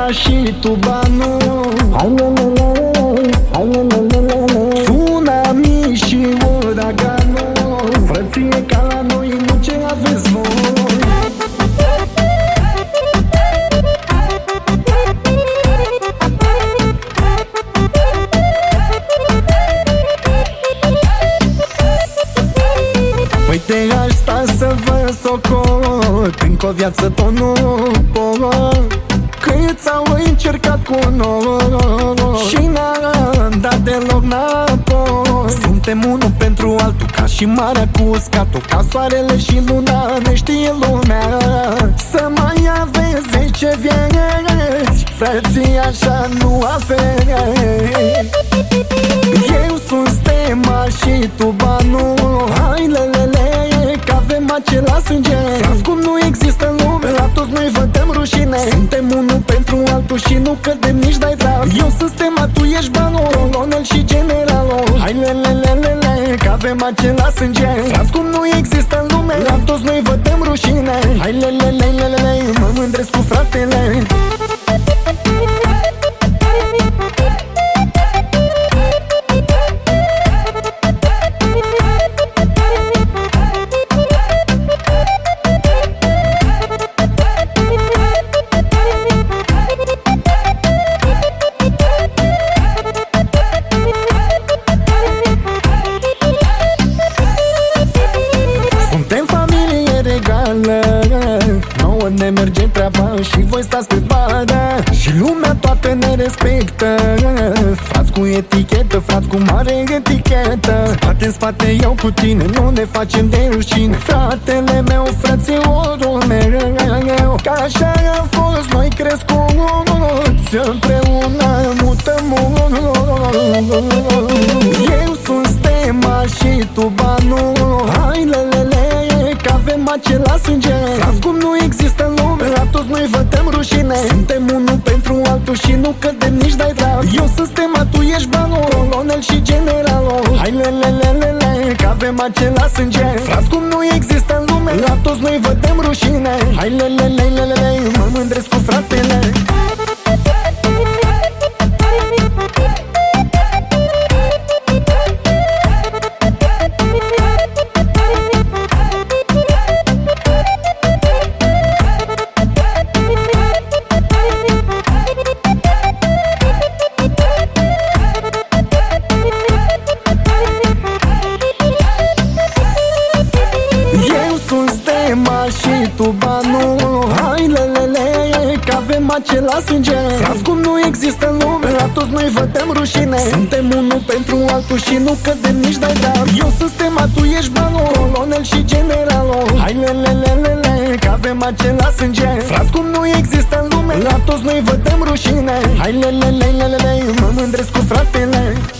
și tu banul. Hai lelele, hai lelele, Tsunami și uraganul, frăție ca la noi, nu ce aveți voi. Păi te aș sta să vă socot, încă o viață tot nu pot. Câți au încercat cu noi și n-am dat deloc înapoi. Suntem unul pentru altul, ca și marea cu uscatul, ca soarele și luna, ne știe lumea. Să mai aveți 10 vieți, frății, așa nu aveți. Eu sunt Stema și tu banul. Hai lelele, că avem același sânge. Frați, cum nu există în lume, la toți noi vă dăm rușine. Suntem unul pentru altul și nu cădem nici de-ai drag. Eu sunt Stema, tu ești banul, colonel și generalul. Hai lelelelele, că avem același sânge. Frați, cum nu există în lume, la toți noi vă dăm rușine. Hai lelelelele, mă mândresc cu fratele. Nouă ne merge treaba și voi stați pe badă și lumea toată ne respectă. Frați cu etichetă, frați cu mare etichetă, spate în spate eu cu tine, nu ne facem de rușine. Fratele meu, frățiorul meu, ca așa am fost noi crescuți, împreună mutăm. Eu sunt Stema și tu banul. Hai lelele, că avem același sânge. Frați, cum nu există în lume, la toți noi vă dăm rușine. Suntem unul pentru altul și nu cădem nici de-ai drag. Eu sunt Stema, tu ești banul, colonel și generalul. Hai lelelelele, că avem același sânge. Frați, cum nu există în lume, la toți noi vă dăm rușine. Hai lelelelele, mă mândresc cu fratele. Și tu banul. Hai lelele, că avem același sânge. Frați, cum nu există în lume, la toți noi vă dăm rușine. Suntem unul pentru altul și nu cădem nici de-ai drag. Eu sunt Stema, tu ești banul, colonel și generalul. Hai lelelelele, că avem același sânge. Frați, cum nu există în lume, la toți noi vă dăm rușine. Hai lelelelele, mă mândresc cu fratele.